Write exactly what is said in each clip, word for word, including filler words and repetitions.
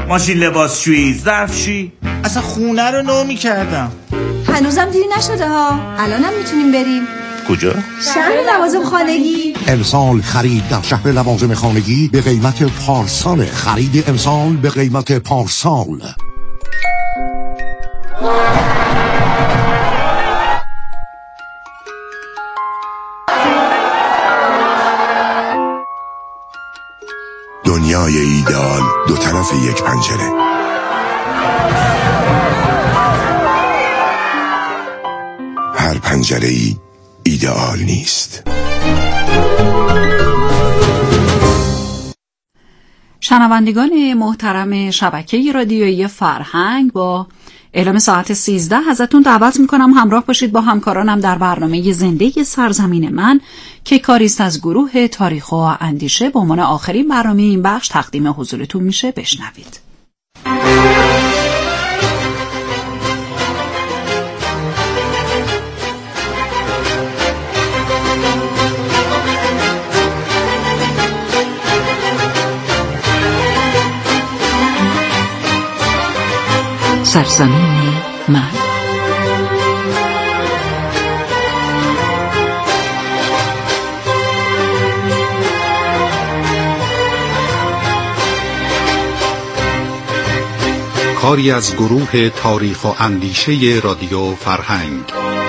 ماشین لباسشویی، ظرفشویی، اصلا خونه رو نو می‌کردم. هنوزم دیر نشده ها، الانم میتونیم بریم. کجا؟ شهر لوازم خانگی. امسال خرید در شهر لوازم خانگی به قیمت پارسال. خرید امسال به قیمت پارسال. دنیای ایدئال دو طرف یک پنجره. هر پنجره‌ای ایدئال نیست. شنوندگان محترم شبکه رادیویی فرهنگ، با اعلام ساعت سیزده ازتون دعوت میکنم همراه باشید با همکارانم در برنامه زنده سرزمین من که کاری است از گروه تاریخ و اندیشه. به عنوان آخرین برنامه این بخش تقدیم حضورتون میشه. بشنوید. سرزمین من. کاری از گروه تاریخ و اندیشه رادیو فرهنگ.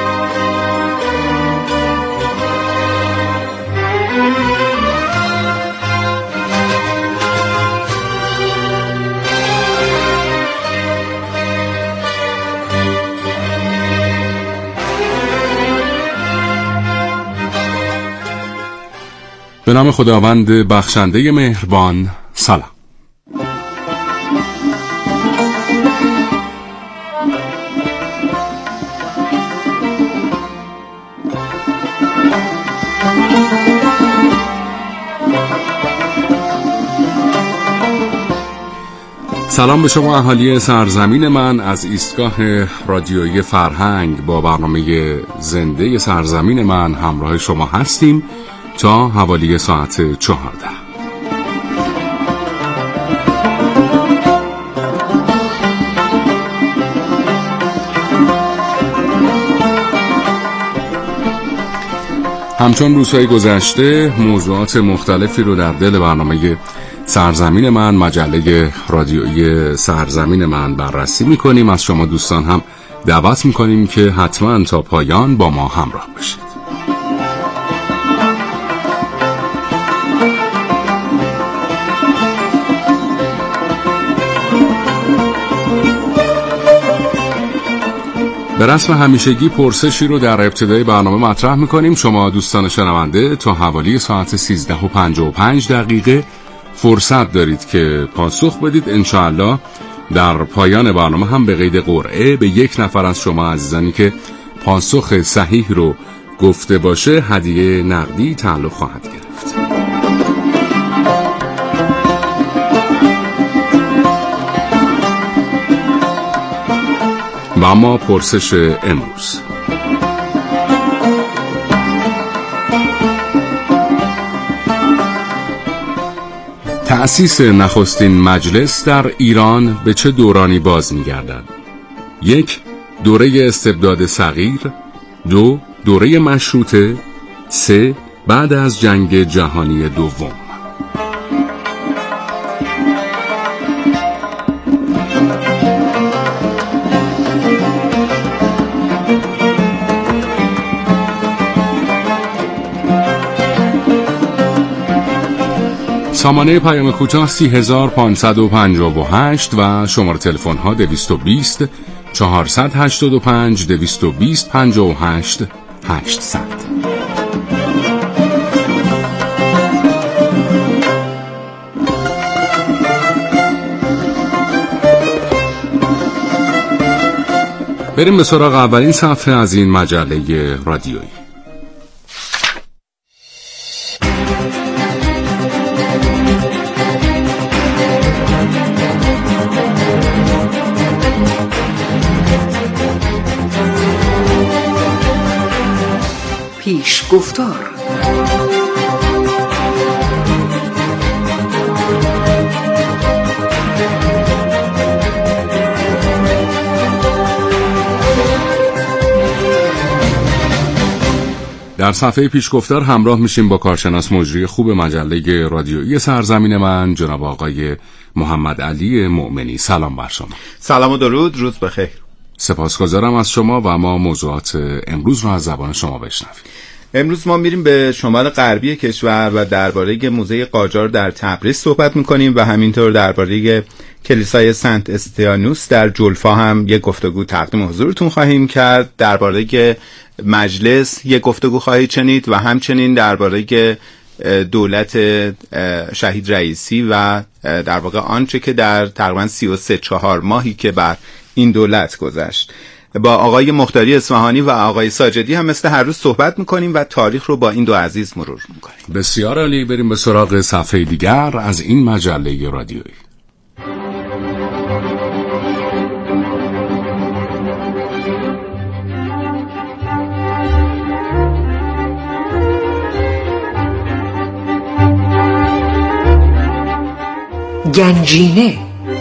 به نام خداوند بخشنده مهربان. سلام. سلام به شما اهالی سرزمین من از ایستگاه رادیویی فرهنگ. با برنامه زنده سرزمین من همراه شما هستیم تا حوالی ساعت چهارده. همچون روزهای گذشته موضوعات مختلفی رو در دل برنامه سرزمین من، مجله رادیویی سرزمین من بررسی میکنیم. از شما دوستان هم دعوت میکنیم که حتما تا پایان با ما همراه باشید. به رسم همیشگی پرسشی رو در ابتدای برنامه مطرح میکنیم. شما دوستان شنونده تا حوالی ساعت سیزده و پنجاه و پنج دقیقه فرصت دارید که پاسخ بدید. انشاءالله در پایان برنامه هم به قید قرعه به یک نفر از شما عزیزانی که پاسخ صحیح رو گفته باشه هدیه نقدی تعلق خواهد گرفت. و اما پرسش امروز: تأسیس نخستین مجلس در ایران به چه دورانی باز می‌گردد؟ یک، دوره استبداد صغیر. دو، دوره مشروطه. سه، بعد از جنگ جهانی دوم. سامانه پیام کوتاه سی هزار پانصد و پنجاه و هشت و شماره تلفن ها دویست و بیست چهارصد هشتاد و پنج دویست و بیست پنجاه و هشت هشتصد. بریم به سراغ اولین صفحه از این مجله رادیویی. پیش گفتار. در صفحه پیشگفتار همراه میشیم با کارشناس مجری خوب مجله رادیویی سرزمین من جناب آقای محمد علی مؤمنی. سلام بر شما. سلام و درود، روز بخیر. سپاسگزارم از شما و ما موضوعات امروز رو از زبان شما بشنویم. امروز ما میریم به شمال غربی کشور و درباره موزه قاجار در تبریز صحبت میکنیم و همینطور درباره کلیسای سنت استیانوس در جلفا هم یک گفتگو تقدیم حضورتون خواهیم کرد. درباره مجلس یک گفتگو خواهید شنید و همچنین درباره دولت شهید رئیسی و در واقع آنچه که در تقریبا سی و سه چهار ماهی که بر این دولت گذشت با آقای مختاری اصفهانی و آقای ساجدی هم مثل هر روز صحبت میکنیم و تاریخ رو با این دو عزیز مرور میکنیم. بسیار عالی، بریم به سراغ صفحه دیگر از این مجله رادیویی. گنجینه.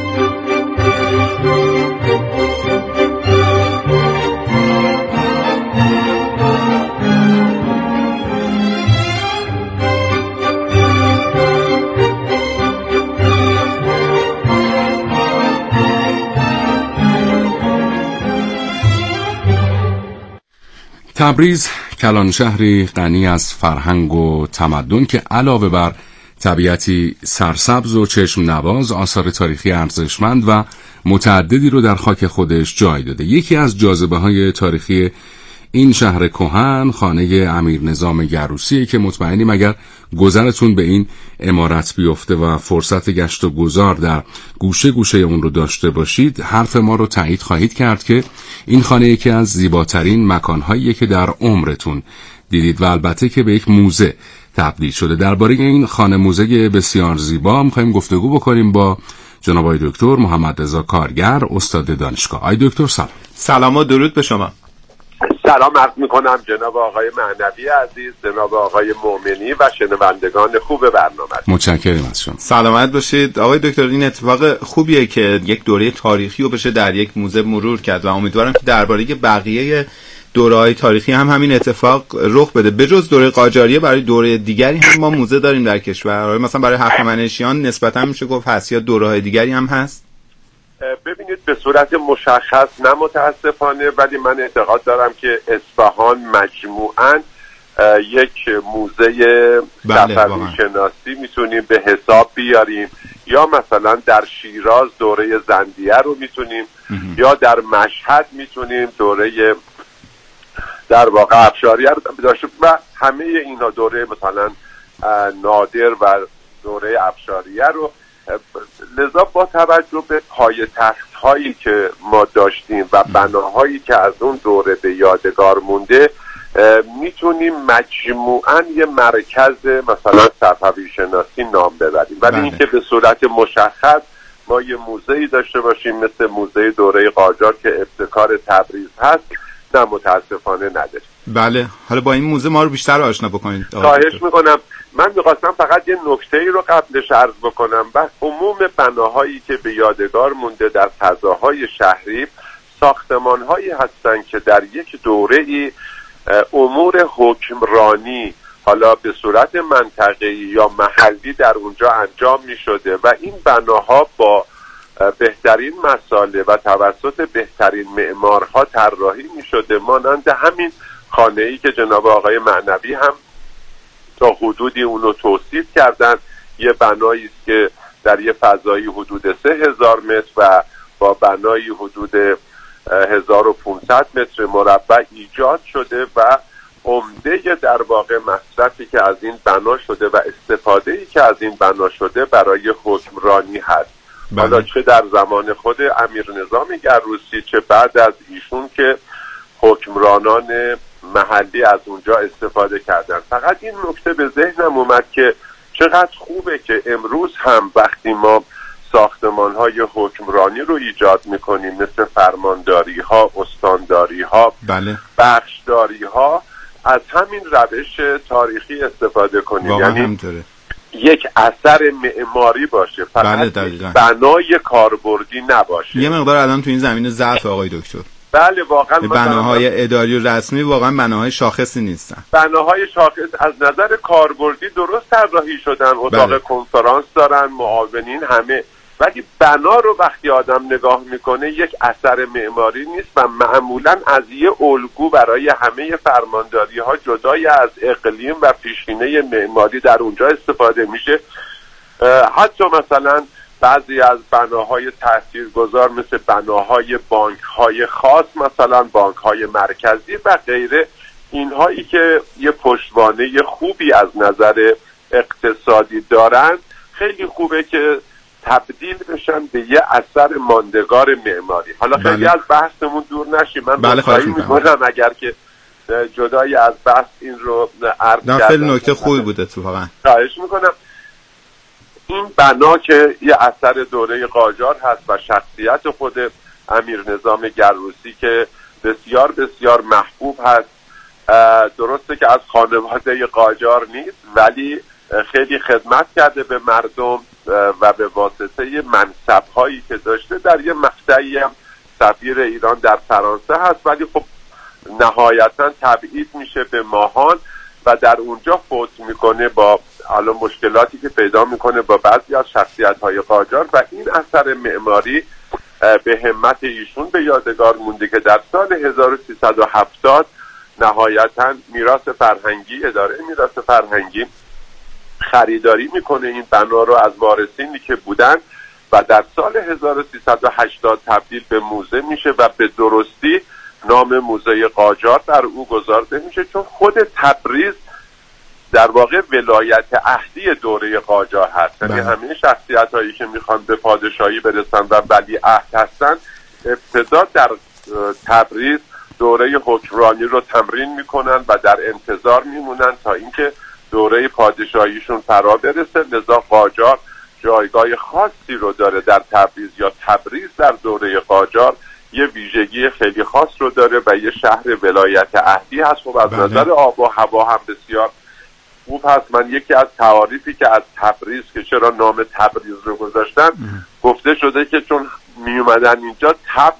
تبریز کلان شهری غنی از فرهنگ و تمدن که علاوه بر طبیعتی سرسبز و چشم نواز آثار تاریخی ارزشمند و متعددی رو در خاک خودش جای داده. یکی از جاذبه‌های تاریخی این شهر کهن خانه امیر نظام گروسیه که مطمئنیم اگر گذرتون به این عمارت بیفته و فرصت گشت و گذار در گوشه گوشه اون رو داشته باشید، حرف ما رو تایید خواهید کرد که این خانه یکی از زیباترین مکانهاییه که در عمرتون دیدید و البته که به یک موزه تبدیل شده. درباره این خانه موزه بسیار زیبا می‌خوایم گفتگو بکنیم با جناب آقای دکتر محمد رضا کارگر، استاد دانشگاه. آقای دکتر سلام. سلام و درود به شما. سلام عرض میکنم جناب آقای معنوی عزیز، جناب آقای مؤمنی و شنوندگان خوب برنامه. متشکرم از شما. سلامت باشید آقای دکتر. این اتفاق خوبیه که یک دوره تاریخی رو بشه در یک موزه مرور کرد و امیدوارم که درباره بقیه دوره‌های تاریخی هم همین اتفاق رخ بده. بجز دوره قاجاریه برای دوره دیگری هم ما موزه داریم در کشور. مثلا برای هخامنشیان نسبتا میشه گفت هست، یا دوره‌های دیگری هم هست؟ ببینید به صورت مشخص نه متاسفانه، ولی من اعتقاد دارم که اصفهان مجموعاً یک موزه صفوی شناسی میتونیم به حساب بیاریم، یا مثلا در شیراز دوره زندیه رو میتونیم، یا در مشهد میتونیم دوره در واقع افشاریه رو داشته و همه اینا دوره مثلا نادر و دوره افشاریه رو. لذا با توجه به پایتخت هایی که ما داشتیم و بناهایی که از اون دوره به یادگار مونده، میتونیم مجموعاً یه مرکز مثلا صفوی شناسی نام ببریم، ولی اینکه به صورت مشخص ما یه موزه‌ای داشته باشیم مثل موزه دوره قاجار که ابتکار تبریز هست، نه متاسفانه نداریم. بله، حالا با این موزه ما رو بیشتر آشنا بکنید. خواهش میکنم. من میخواستم فقط یه نکته‌ای رو قبلش عرض بکنم. بس عموم بناهایی که به یادگار مونده در فضاهای شهری ساختمان‌هایی هستند که در یک دوره‌ای امور حکمرانی حالا به صورت منطقه‌ای یا محلی در اونجا انجام می‌شده و این بناها با بهترین مساله و توسط بهترین معمارها طراحی می‌شده، مانند همین خانه‌ای که جناب آقای معنوی هم تا حدودی اونو توصیف کردن. یه بنایی است که در یه فضایی حدود سه هزار متر و با بنایی حدود هزار و پانصد متر مربع ایجاد شده و عمده در واقع مصرفی که از این بنا شده و استفاده‌ای که از این بنا شده برای حکمرانی هست. بله. حالا چه در زمان خود امیر نظام گروسی چه بعد از ایشون که حکمرانان محلی از اونجا استفاده کردن. فقط این نکته به ذهنم اومد که چقدر خوبه که امروز هم وقتی ما ساختمان‌های حکمرانی رو ایجاد می‌کنیم مثل فرمانداری‌ها، استانداری‌ها، بله. بخشداری‌ها، از همین روش تاریخی استفاده کنیم. یعنی همینطوره. یک اثر معماری باشه، فقط بله بنای کاربردی نباشه. یه مقدار الان تو این زمینه ضعف آقای دکتر. بله واقعا بناهای اداری و رسمی واقعا بناهای شاخصی نیستن. بناهای شاخص از نظر کاربردی درست طراحی شدن، اتاق بله. کنفرانس دارن، معاونین، همه، ولی بنا رو وقتی آدم نگاه میکنه یک اثر معماری نیست و معمولا از یه الگو برای همه فرمانداری ها جدای از اقلیم و پیشینه معماری در اونجا استفاده میشه. حتی مثلا بعضی از بناهای تاثیرگذار مثل بناهای بانک‌های خاص، مثلا بانک‌های مرکزی و غیره، اینهایی که یه پشتوانه خوبی از نظر اقتصادی دارن، خیلی خوبه که تبدیل بشن به یه اثر ماندگار معماری. حالا خیلی بله. از بحثمون دور نشیم، من بله خواهی میکنم اگر که جدای از بحث این رو عرض کردم. خیلی نکته خوبی بوده تو واقعا. خواهش میکنم. این بنا که یه اثر دوره قاجار هست و شخصیت خود امیر نظام گروسی که بسیار بسیار محبوب هست، درسته که از خانواده قاجار نیست ولی خیلی خدمت کرده به مردم و به واسطه منصب‌هایی که داشته در یه مقطعی هم سفیر ایران در فرانسه هست، ولی خب نهایتا تبعید میشه به ماهان و در اونجا فوت میکنه با حالا مشکلاتی که پیدا میکنه با بعضی از شخصیت‌های قاجار و این اثر معماری به همت ایشون به یادگار مونده که در سال هزار و سیصد و هفتاد نهایتا میراث فرهنگی، اداره میراث فرهنگی خریداری میکنه این بنا رو از وارثینی که بودن و در سال هزار و سیصد و هشتاد تبدیل به موزه میشه و به درستی نام موزه قاجار در او گذارده میشه، چون خود تبریز در واقع ولایت عهدی دوره قاجار هست. یعنی همه شخصیت هایی که میخوان به پادشاهی برسن و ولی عهد هستن ابتدا در تبریز دوره حکمرانی رو تمرین میکنن و در انتظار میمونن تا اینکه دوره پادشاهیشون فرا برسه. لذا قاجار جایگاه خاصی رو داره در تبریز، یا تبریز در دوره قاجار یه ویژگی خیلی خاص رو داره و یه شهر ولایت عهدی هست. خب از نظر آب و هوا هم بسیار خوب هست. من یکی از تعاریفی که از تبریز که چرا نام تبریز رو گذاشتن ام. گفته شده که چون می اومدن اینجا تب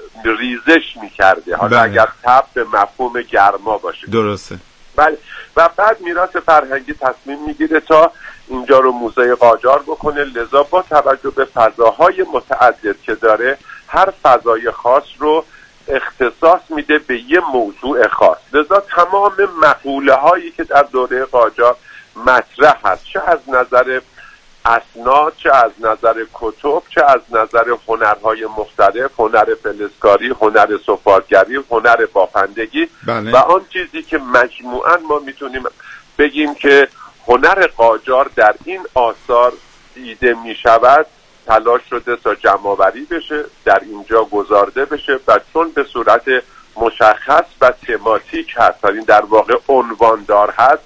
ریزش میکرده، حالا بله. اگر تب به مفهوم گرما باشه درسته. بله. و بعد میراث فرهنگی تصمیم میگیره تا اینجا رو موزه قاجار بکنه، لذا با توجه به فضاهای متعدد که داره هر فضای خاص رو اختصاص میده به یه موضوع خاص. لذا تمام مقوله هایی که در دوره قاجار مطرح هست، چه از نظر اسناد، چه از نظر کتب، چه از نظر هنرهای مختلف، هنر فلزکاری، هنر سفالگری، هنر بافندگی بله. و آن چیزی که مجموعاً ما میتونیم بگیم که هنر قاجار در این آثار دیده میشود، تلاش شده تا جمع‌آوری بشه، در اینجا گذارده بشه و چون به صورت مشخص و تماتیک هست، این در واقع عنواندار هست،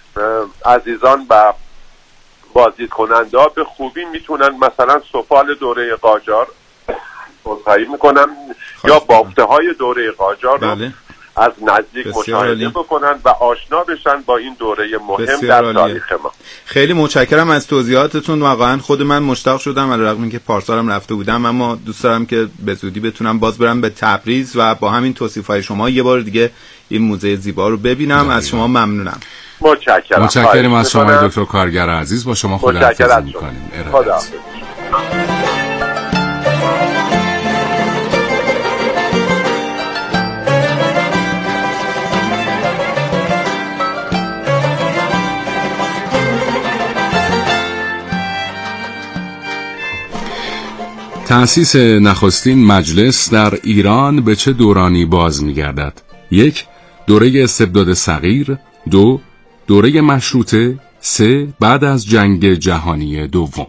عزیزان و بازدید کننده ها به خوبی میتونن مثلا سفال دوره قاجار مطالعه میکنن یا بافته های دوره قاجار رو بله. از نزدیک مشاهده بکنن و آشنا بشن با این دوره مهم در تاریخ ما. خیلی متشکرم از توضیحاتتون. واقعا خود من مشتاق شدم، علیرغم اینکه پارسالم رفته بودم، اما دوست دارم که به زودی بتونم باز برم به تبریز و با همین توصیف‌های شما یه بار دیگه این موزه زیبا رو ببینم. داید. از شما ممنونم. متشکرم. متشکرم از شما دکتر کارگر عزیز. با شما خداحافظی می‌کنیم. خداحافظ. تأسیس نخستین مجلس در ایران به چه دورانی باز می‌گردد؟ یک، دوره استبداد صغیر. دو، دوره مشروطه. سه، بعد از جنگ جهانی دوم.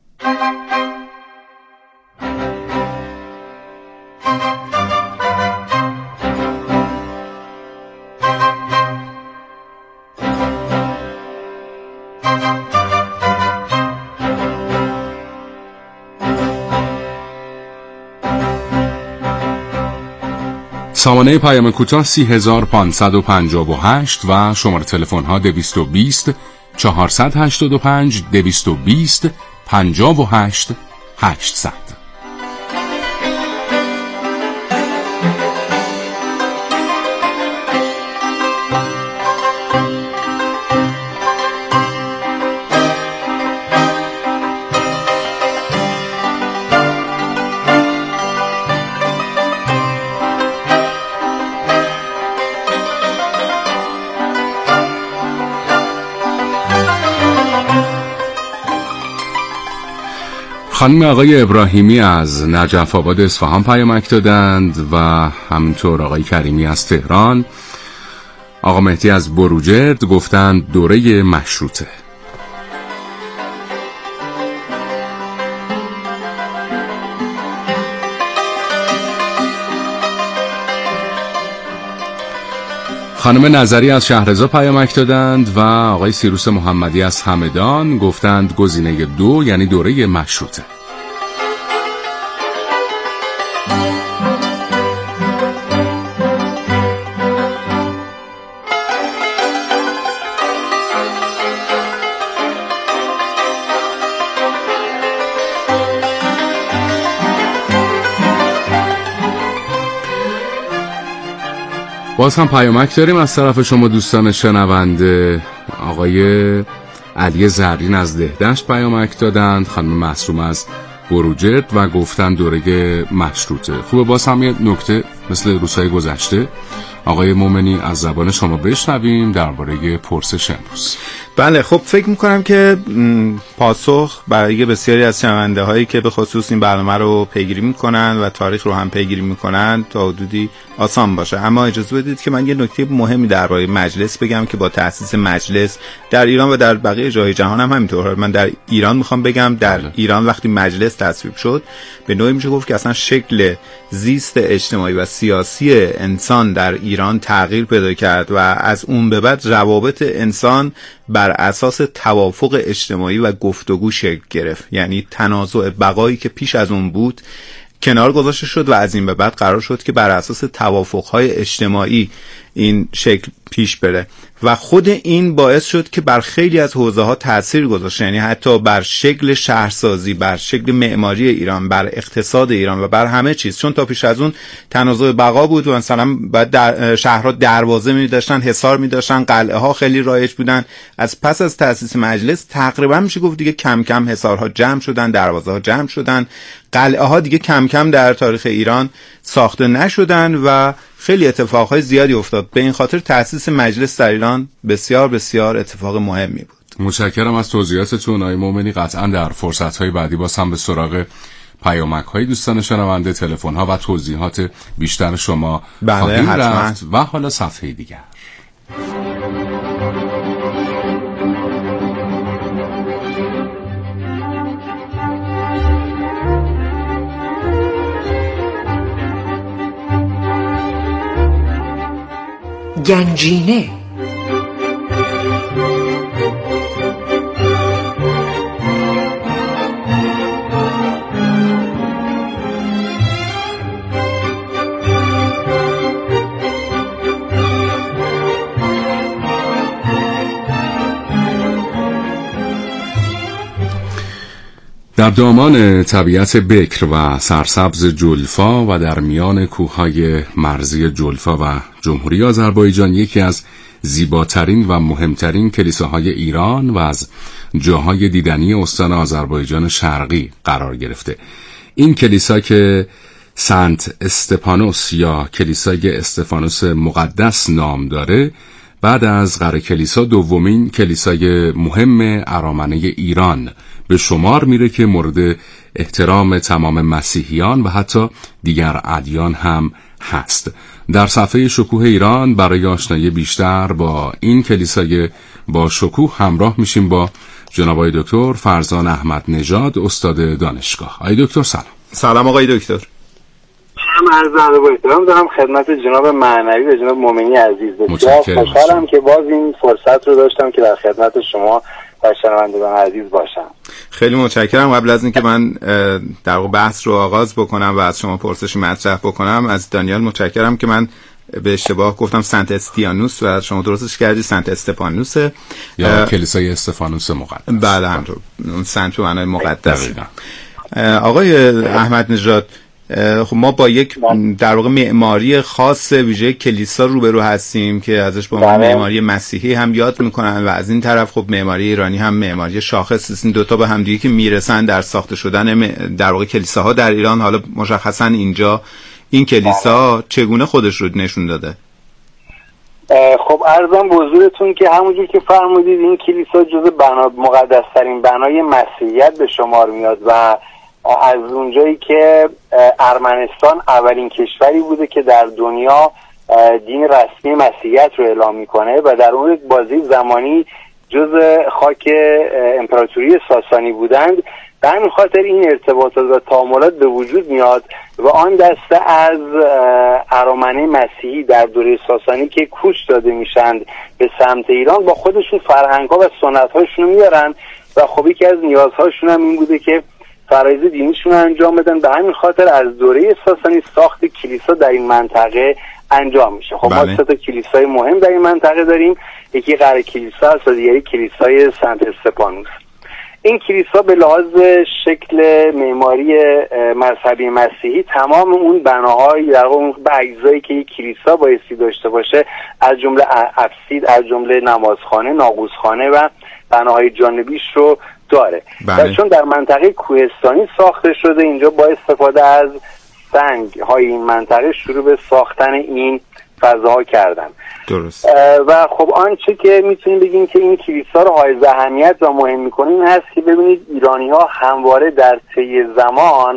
سامانه پیام کوتاه سی هزار پانصد و پنجاه و هشت و شماره تلفن ها دویست و بیست چهارصد و هشتاد و پنج دویست و بیست پنجاه و هشت هشتصد. خانم آقای ابراهیمی از نجف آباد اصفهان پیامک دادند و همینطور آقای کریمی از تهران. آقا مهدی از بروجرد گفتند دوره مشروطه. خانم نظری از شهرزا پیامک دادند و آقای سیروس محمدی از همدان گفتند گزینه دو یعنی دوره مشروطه. باز هم پیامک داریم از طرف شما دوستان شنونده. آقای علی زرین از دهدشت پیامک دادند، خانم معصوم از بروجرد و گفتن دوره مشروطه. خوبه باز هم یه نکته مثل روزهای گذشته آقای مومنی از زبان شما بشنویم درباره پرسش امروز. بله خب فکر میکنم که پاسخ برای بسیاری از شنونده هایی که به خصوص این برنامه رو پیگیری میکنن و تاریخ رو هم پیگیری میکنن تا حدودی آسان باشه. اما اجازه بدید که من یه نکته مهمی درباره مجلس بگم که با تأسیس مجلس در ایران و در بقیه جای جهان هم همینطور. من در ایران میخوام بگم در ایران وقتی مجلس تصویب شد به نوعی میشه گفت که اصلا شکل زیست اجتماعی و سیاسی انسان در ایران تغییر پیدا کرد و از اون به بعد روابط انسان بر اساس توافق اجتماعی و گفتگو شکل گرفت. یعنی تنازع بقایی که پیش از اون بود کنار گذاشته شد و از این به بعد قرار شد که بر اساس توافق‌های اجتماعی این شکل پیش بره و خود این باعث شد که بر خیلی از حوزه‌ها تأثیر گذاشت. یعنی حتی بر شکل شهرسازی، بر شکل معماری ایران، بر اقتصاد ایران و بر همه چیز. چون تا پیش از اون تنازع بقا بود و مثلا بعد در شهرها دروازه می‌داشتن، حصار می‌داشتن، قلعه ها خیلی رایج بودن. از پس از تأسیس مجلس تقریبا میشه گفت دیگه کم کم حصارها جمع شدن، دروازه‌ها جمع شدن، قلعه ها دیگه کم کم در تاریخ ایران ساخته نشدن و خیلی اتفاقهای زیادی افتاد. به این خاطر تأسیس مجلس در ایران بسیار بسیار اتفاق مهمی بود. متشکرم از توضیحاتتون آقای مومنی. قطعا در فرصت‌های بعدی باز هم به سراغ پیامک‌های دوستان شنونده، تلفن‌ها و توضیحات بیشتر شما خواهیم رفت و حالا صفحه دیگر. گنجینه. در دامان طبیعت بکر و سرسبز جلفا و در میان کوههای مرزی جلفا و جمهوری آذربایجان یکی از زیباترین و مهمترین کلیساهای ایران و از جاهای دیدنی استان آذربایجان شرقی قرار گرفته. این کلیسا که سنت استفانوس یا کلیسای استفانوس مقدس نام داره، بعد از قره کلیسا دومین کلیسای مهم ارامنه ایران به شمار میره که مورد احترام تمام مسیحیان و حتی دیگر ادیان هم هست. در صفحه شکوه ایران برای آشنایی بیشتر با این کلیسای با شکوه همراه میشیم با جناب آقای دکتر فرزان احمد نژاد، استاد دانشگاه. آقای دکتر سلام. سلام آقای دکتر. من عرض ادب و احترام دارم خدمت جناب معنوی و جناب مومنی عزیز. بسیار خوشحالم که باز این فرصت رو داشتم که در خدمت شما و شنوندگان عزیز باشم. خیلی متشکرم. قبل از اینکه من در واقع بحث رو آغاز بکنم و از شما پرسش مطرح بکنم، از دانیال متشکرم که من به اشتباه گفتم سنت استیانوس و شما درستش کردی سنت استفانوس یا کلیسای استفانوس مقدس. بله همونطور، اون سنت به معنای مقدس. آقای احمد نژاد، خب ما با یک در واقع معماری خاص ویژه کلیسا روبرو هستیم که ازش به عنوان معماری مسیحی هم یاد میکنن و از این طرف خب معماری ایرانی هم معماری شاخص است. این دوتا به هم دیگه که میرسن در ساخته شدن در واقع کلیساها در ایران. حالا مشخصا اینجا این کلیسا چگونه خودش رو نشون داده؟ خب عرضم به حضورتون که همونجور که فرمودید این کلیسا جزو بنا مقدس ترین بنای مسیحیت به شمار میاد و از اونجایی که ارمنستان اولین کشوری بوده که در دنیا دین رسمی مسیحیت رو اعلام میکنه و در اون بازی زمانی جز خاک امپراتوری ساسانی بودند، به همین خاطر این ارتباطات و تعاملات به وجود میاد و آن دسته از ارامنه مسیحی در دوره ساسانی که کوچ داده میشند به سمت ایران با خودشون فرهنگ‌ها و سنت‌هاشون میارن و خب یکی از نیازهاشون هم این بوده که فرایض دینیشون رو انجام بدن. به همین خاطر از دوره ساسانی ساخت کلیسا در این منطقه انجام میشه. خب بله. ما سه تا کلیسای مهم در این منطقه داریم، یکی قره کلیسا است و دیگری کلیسای سنت استفانوس. این کلیسا به لحاظ شکل معماری مذهبی مسیحی تمام اون بناهای در واقع اون اجزایی که یک کلیسا بایستی داشته باشه، از جمله ابسید، از جمله نمازخانه، ناقوسخانه و بناهای جانبیش رو داره. و چون در منطقه کوهستانی ساخته شده، اینجا با استفاده از سنگ های این منطقه شروع به ساختن این فضاها کردن. درست. و خب آنچه که میتونیم بگیم که این کلیسا رو حائز اهمیت و مهم میکنه این هست که ببینید ایرانی ها همواره در طی زمان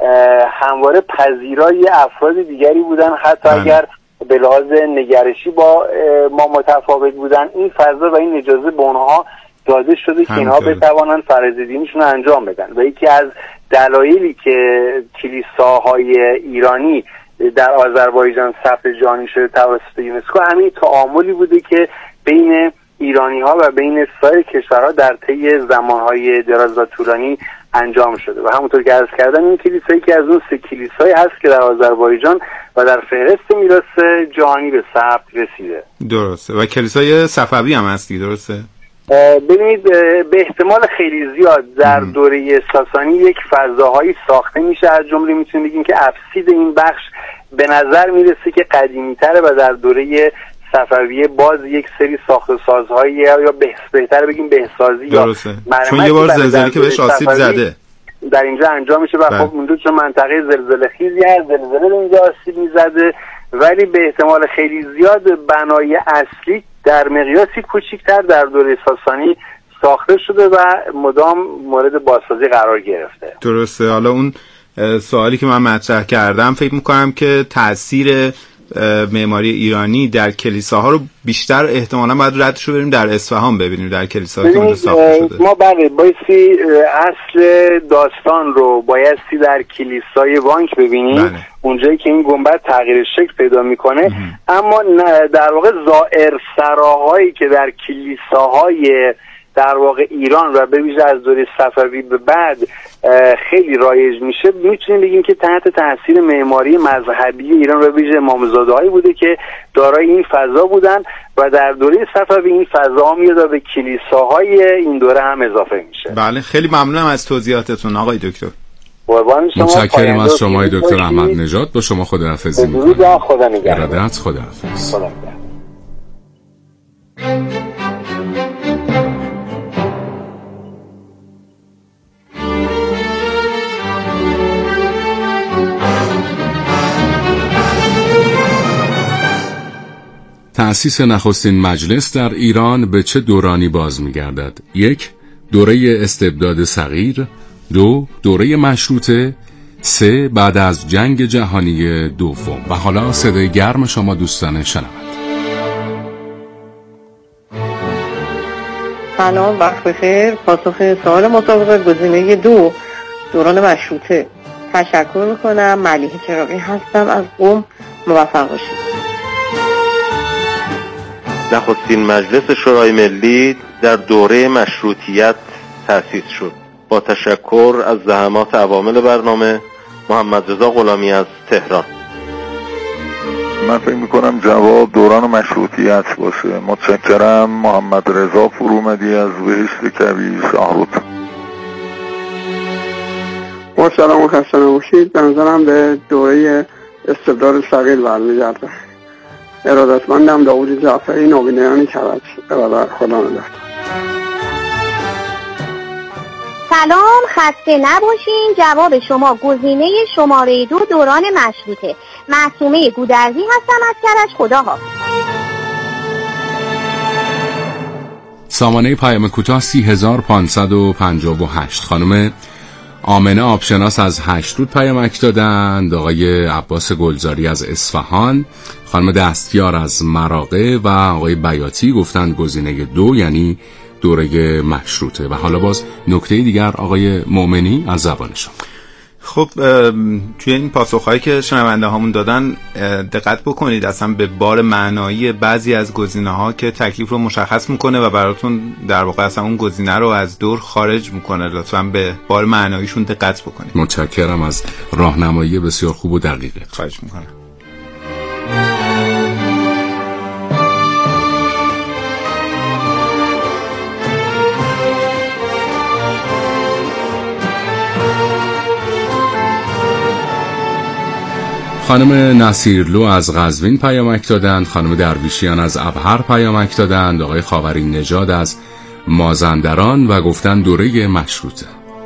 همواره پذیرای افراد دیگری بودن، حتی من. اگر به لحاظ نگرشی با ما متفاوت بودن، این فضا و این اجازه به اونها داده شده که اینها بتوانند فرایض دینیشون رو انجام بدن. و یکی از دلایلی که کلیساهای ایرانی در آذربایجان ثبت جهانی شده توسط یونسکو همین تعاملی بوده که بین ایرانی ها و بین سایر کشورها در طی زمانهای دراز و طولانی انجام شده. و همونطور که عرض کردم این کلیسایی که از اون سه کلیسایی هست که در آذربایجان و در فهرست میراث جهانی به ثبت رسیده. درسته. و کلیسای صفوی هم هستی، درسته؟ ببینید به احتمال خیلی زیاد در دوره ساسانی یک فضاهایی ساخته میشه، از جمله میتونیم بگیم که ابسید این بخش به نظر میرسه که قدیمی تره و در دوره صفویه باز یک سری ساخت و سازهایی یا بهتر بگیم بهسازی درسته. یا چون یه بار زلزله که بهش آسیب زده در اینجا انجام میشه و خب اونجا چون منطقه زلزله خیزی هست، زلزله اینجا آسیب میزده، ولی به احتمال خیلی زیاد بنای اصلی در مقیاسی کوچکتر در دوره ساسانی ساخته شده و مدام مورد بازسازی قرار گرفته. درسته. حالا اون سوالی که من مطرح کردم فکر میکنم که تأثیر معماری ایرانی در کلیساها رو بیشتر احتمالاً باید ردش رو بریم در اصفهان ببینیم، در کلیساها که اونجا ساخته شده. ما بله بایستی اصل داستان رو بایستی در کلیسای وانک ببینیم، بله. اونجایی که این گنبد تغییر شکل پیدا میکنه، اما در واقع زائر سراهایی که در کلیساهای در واقع ایران و به ویژه از دوره صفوی به بعد خیلی رایج میشه، میتونیم بگیم که تحت تاثیر معماری مذهبی ایران و به ویژه امامزاده‌هایی بوده که دارای این فضا بودن و در دوره صفوی این فضا میاد و به کلیساهای این دوره هم اضافه میشه. بله، خیلی ممنونم از توضیحاتتون آقای دکتر. متشکرم از شما آقای دکتر احمد نژاد. با شما خداحافظی می‌کنم. خدا نگهدار. ارادت، خداحافظ. خدا نگهدار. تأسیس نخستین مجلس در ایران به چه دورانی باز می‌گردد؟ یک، دوره استبداد صغیر. دو، دوره مشروطه. سه، بعد از جنگ جهانی دوم. و حالا صدای گرم شما دوستان شنونده. سلام، وقت بخیر. پاسخ سوال مطابق گزینه دو، دوران مشروطه. تشکر میکنم. ملیحه چراغی هستم از قم. موفق باشید. نخستین مجلس شورای ملی در دوره مشروطیت تأسیس شد. با تشکر از زحمات عوامل برنامه. محمد رضا غلامی از تهران. من فکر میکنم جواب دوران مشروطیت باشه. متشکرم. محمد رضا فرومدی از بهشت کبیر شاهرود. با سلام و خسته نباشید. به نظرم به دوره استبداد صغیر برمیگرده. ارادتمندم داوود جعفری، نوینیان کرج. ارادت، خدا نگهدار. سلام، خسته نباشین. جواب شما گزینه شماره دو، دوران مشروطه. معصومه گودرزی هستم از کرج. خدا حافظ. سامانه پیام کوتاه سی هزار پانصد و پنجاه و هشت. خانم آمنه آبشناس از هشترود پیامک دادند، آقای عباس گلزاری از اصفهان، خانم دستیار از مراغه و آقای بیاتی گفتند گزینه دو یعنی دوره مشروطه. و حالا باز نکته دیگر آقای مؤمنی از زبانشون. خب توی این پاسخهایی که شنونده هامون دادن دقت بکنید اصلا به بار معنایی بعضی از گزینه‌ها که تکلیف رو مشخص میکنه و براتون در واقع اصلا اون گزینه رو از دور خارج میکنه. لطفاً به بار معناییشون دقت بکنید. متشکرم از راهنمایی بسیار خوب و دقیقه. خواهش میکنم. خانم نصیرلو از قزوین پیامک دادند، خانم درویشیان از ابهر پیامک دادند، آقای خاوری نژاد از مازندران و گفتن دوره مشروطه.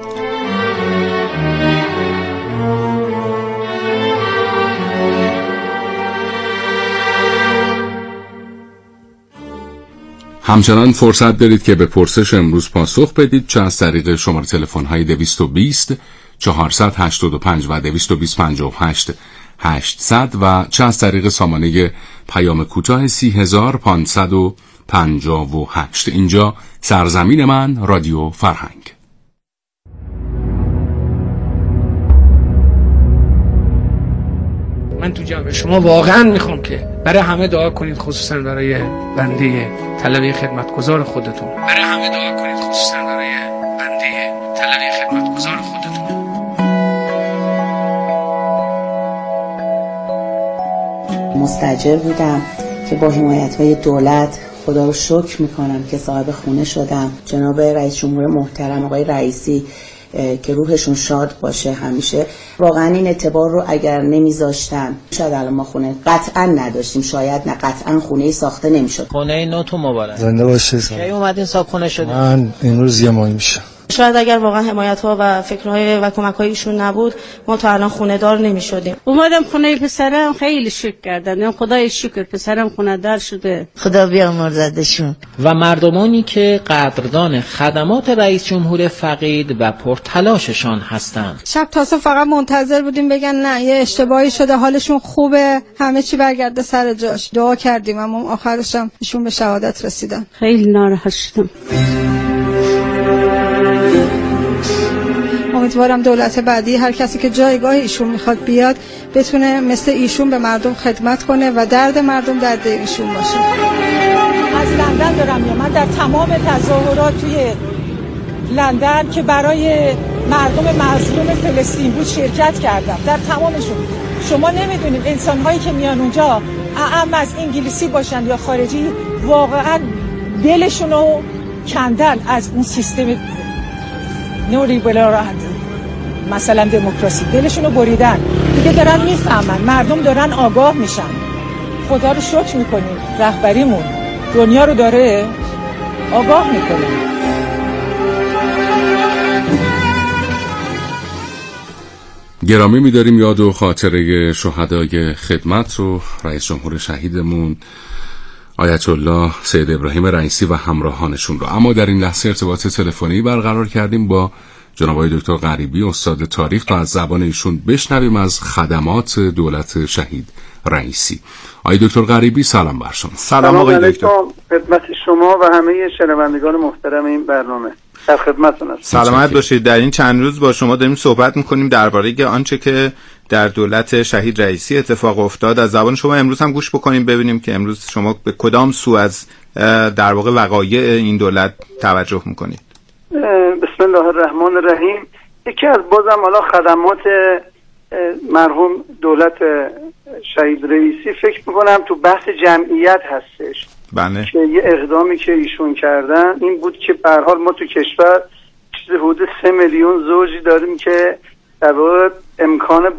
همچنان فرصت دارید که به پرسش امروز پاسخ بدید، چه از طریق شماره تلفن های دویست و بیست چهارصد و هشتاد و پنج و دویست و بیست پنجاه و هشت هشتصد و چه از طریق سامانه پیام کوتاه سی هزار پانصد و پنجاه و هشت. اینجا سرزمین من، رادیو فرهنگ. من تو جمع شما واقعا میخوام که برای همه دعا کنید، خصوصا برای بنده طلبه خدمتگزار خودتون. برای همه دعا کنید، خصوصا برای بنده طلبه خدمتگزار خودتون. مستاجر بودم که با حمایت‌های دولت خدا رو شکر میکنم که صاحب خونه شدم. جناب رئیس جمهور محترم آقای رئیسی که روحشون شاد باشه همیشه، واقعا این اعتبار رو اگر نمیذاشتن شاید الان ما خونه قطعا نداشتیم، شاید نه قطعا خونه ساخته نمیشد. خونه نو تو مبارک. زنده باشید. کی اومدین صاحب خونه شدین؟ من امروز یه ماه میشه. شاید اگر واقعا حمایت‌ها و فکرهای و کمک‌های ایشون نبود ما تا الان خونه دار نمی‌شدیم. اومدم خونه پسرم، خیلی شکر کردم، خدای شکر پسرم خونه دار شده، خدا بیامرزدشون. و مردمانی که قدردان خدمات رئیس جمهور فقید و پرتلاششان هستند. شب تا صبح فقط منتظر بودیم بگن نه یه اشتباهی شده، حالشون خوبه، همه چی برگرده سر جاش. دعا کردیم اما آخرش هم ایشون به شهادت رسیدن. خیلی ناراحت شدم. امیدوارم دولت بعدی هر کسی که جایگاه ایشون میخواد بیاد بتونه مثل ایشون به مردم خدمت کنه و درد مردم درد ایشون باشه. از لندن دارم یا من در تمام تظاهرات توی لندن که برای مردم مظلوم فلسطین بود شرکت کردم، در تمامشون. شما نمیدونید انسان‌هایی که میان اونجا اعم از انگلیسی باشن یا خارجی، واقعا دلشونو کندن از اون سیستم نولیبرال، مثلا دموکراسی، دلشونو بریدن دیگه، دارن میفهمن، مردم دارن آگاه میشن. خدا رو شکر میکنیم رهبریمون دنیا رو داره آگاه میکنه. گرامی می‌داریم یاد و خاطره شهدای خدمت رو، رئیس جمهور شهیدمون آیت الله سید ابراهیم رئیسی و همراهانشون رو. اما در این لحظه ارتباط تلفنی برقرار کردیم با جناب آقای دکتر غریبی، استاد تاریخ، تا از زبان ایشون بشنویم از خدمات دولت شهید رئیسی. آقای دکتر غریبی سلام بر شما. سلام آقای دکتر، خدمت شما و همه شنوندگان محترم این برنامه. در خدمتتون هستم. سلامت باشید. در این چند روز با شما داریم صحبت می‌کنیم درباره آنچه که در دولت شهید رئیسی اتفاق افتاد. از زبان شما امروز هم گوش بکنیم ببینیم که امروز شما به کدام سو از در واقع وقایع این دولت توجه می‌کنید. بسم الله الرحمن الرحیم. یکی از بازم حالا خدمات مرحوم دولت شهید رئیسی فکر می‌کنم تو بحث جمعیت هستش. بله. که یه اقدامی که ایشون کردن این بود که به هر حال ما تو کشور چیز حدود سه میلیون زوجی داریم که در واقع امکان